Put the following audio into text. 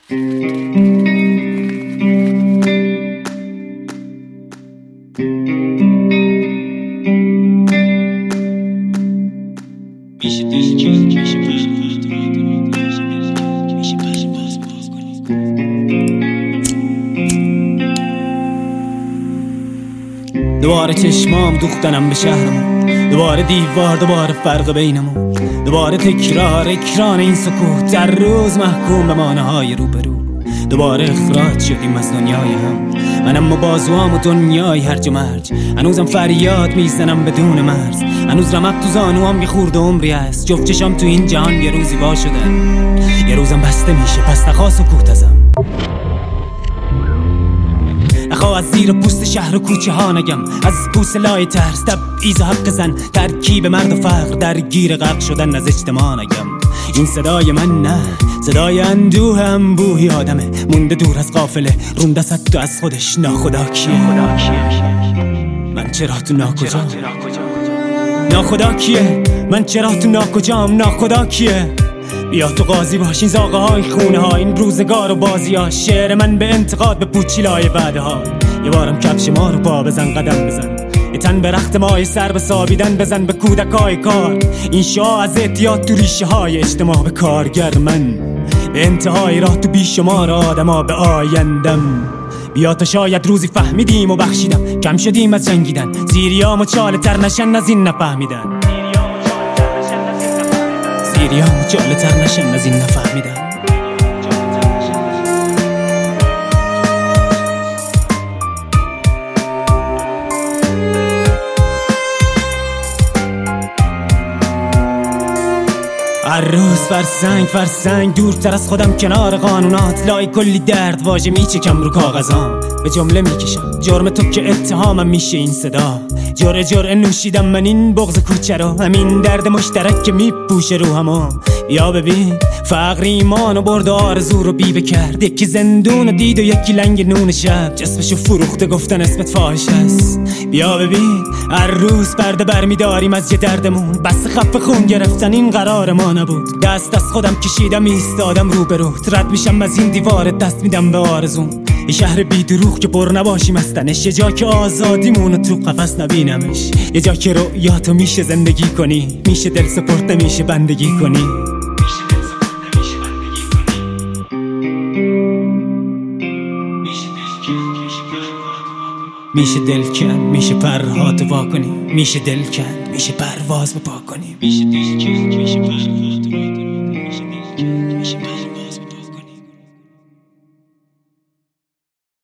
دوباره چشمام دوختنم به شهرمون، دوباره دیوار، دوباره فرق بینمون، دوباره تکرار اکران این سکوت، در روز محکوم به مانع‌های روبرو. دوباره اخراج شدیم از دنیای هم، منم و بازوام و دنیای هرج و مرج. هنوزم فریاد میزنم بدون مرز، هنوز رمق تو زانوام یه خورده عمری است. جفت چشام تو این جهان یه روزی وا شده، یه روزم بسته میشه، پس نخوا سکوت ازم. نخواه از زیر پوست شهر و کوچه ها نگم، از پوست لای ترس، تبعیض و حق زن، ترکیب مرد و فقر، درگیر غرق شدن از اجتماع نگم. این صدای من نه، صدای اندوه انبوهی آدمه، مونده دور از قافله، رونده صد تو از خودش. ناخدا کیه؟ من چرا تو ناکجام؟ ناخدا کیه؟ من چرا تو ناکجام؟ ناخدا کیه؟ بیا تو قاضی باش این زاغه های خونه ها، این روزگار و بازی ها. شعر من به انتقاد به پوچیلای وعده ها. یه بارم کفش ما رو پا بزن، قدم بزن، یه تن به رخت مای سر به سابیدن بزن، به کودکای کار. این شاه از اعتیاد تو ریشه های اجتماع، به کارگر من به انتهای راه تو بیشمار آدما به آیندم. بیا تا شاید روزی فهمیدیم و بخشیدم، کم شدیم از جنگیدن، زیریام و چاله تر نشن از این نفهمیدن، زیریام و چاله تر نشن از این نفهمیدن. هر روز فرسنگ دورتر از خودم، کنار قانونات، لای کلی درد واژه میچکم رو کاغذام. به جمله میکشم جرم تو که اتهامم میشه این صدا. جرعه نوشیدم من این بغض کوچه رو، همین درد مشترک که میپوشه رو همو. یا ببین فقر ایمان و برد آرزو رو بیبه کرد، یکی زندون دید و یکی لنگ نون شب، جسمشو فروخته گفتن اسمت فاحش هست. بیا ببین هر روز پرده برمیداریم از یه دردمون، بس خف خون گرفتن این قرار ما نبود. دست از خودم کشیدم ایستادم روبروت، رد میشم از این دیوار، دست میدم به آرزوم. یه شهر بی دروغ که پر نباشیم از تنش، یه جا که آزادیمونو تو قفس نبینمش، یه جا که رؤیاتو میشه زندگی کنی، میشه دل سپرده میشه بندگی کنی. میشه دل کن، میشه پرهاتو وا کنی، میشه دل کن، میشه پرواز بپا کنی، میشه دل کن، میشه پرواز